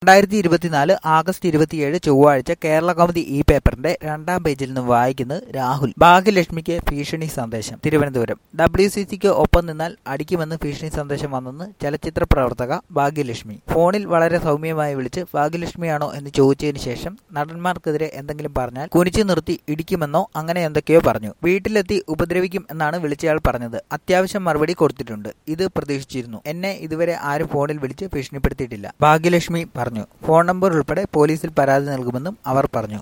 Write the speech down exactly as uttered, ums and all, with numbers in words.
രണ്ടായിരത്തി ഇരുപത്തിനാല് ആഗസ്റ്റ് ഇരുപത്തിയേഴ് ചൊവ്വാഴ്ച കേരള കൗമുദി ഈ പേപ്പറിന്റെ രണ്ടാം പേജിൽ നിന്ന് വായിക്കുന്നത് രാഹുൽ. ഭാഗ്യലക്ഷ്മിക്ക് ഭീഷണി സന്ദേശം. തിരുവനന്തപുരം. ഡബ്ല്യു സി സിക്ക് ഒപ്പം നിന്നാൽ അടിക്കുമെന്ന് ഭീഷണി സന്ദേശം വന്നെന്ന് ചലച്ചിത്ര പ്രവർത്തക ഭാഗ്യലക്ഷ്മി. ഫോണിൽ വളരെ സൗമ്യമായി വിളിച്ച് ഭാഗ്യലക്ഷ്മിയാണോ എന്ന് ചോദിച്ചതിന് ശേഷം നടന്മാർക്കെതിരെ എന്തെങ്കിലും പറഞ്ഞാൽ കുനിച്ചു നിർത്തി ഇടിക്കുമെന്നോ അങ്ങനെ എന്തൊക്കെയോ പറഞ്ഞു. വീട്ടിലെത്തി ഉപദ്രവിക്കും എന്നാണ് വിളിച്ചയാൾ പറഞ്ഞത്. അത്യാവശ്യം മറുപടി കൊടുത്തിട്ടുണ്ട്. ഇത് പ്രതീക്ഷിച്ചിരുന്നു. എന്നെ ഇതുവരെ ആരും ഫോണിൽ വിളിച്ച് ഭീഷണിപ്പെടുത്തിയിട്ടില്ല. ഭാഗ്യലക്ഷ്മി പറഞ്ഞു. ഫോൺ നമ്പർ ഉൾപ്പെടെ പോലീസിൽ പരാതി നൽകുമെന്നും അവർ പറഞ്ഞു.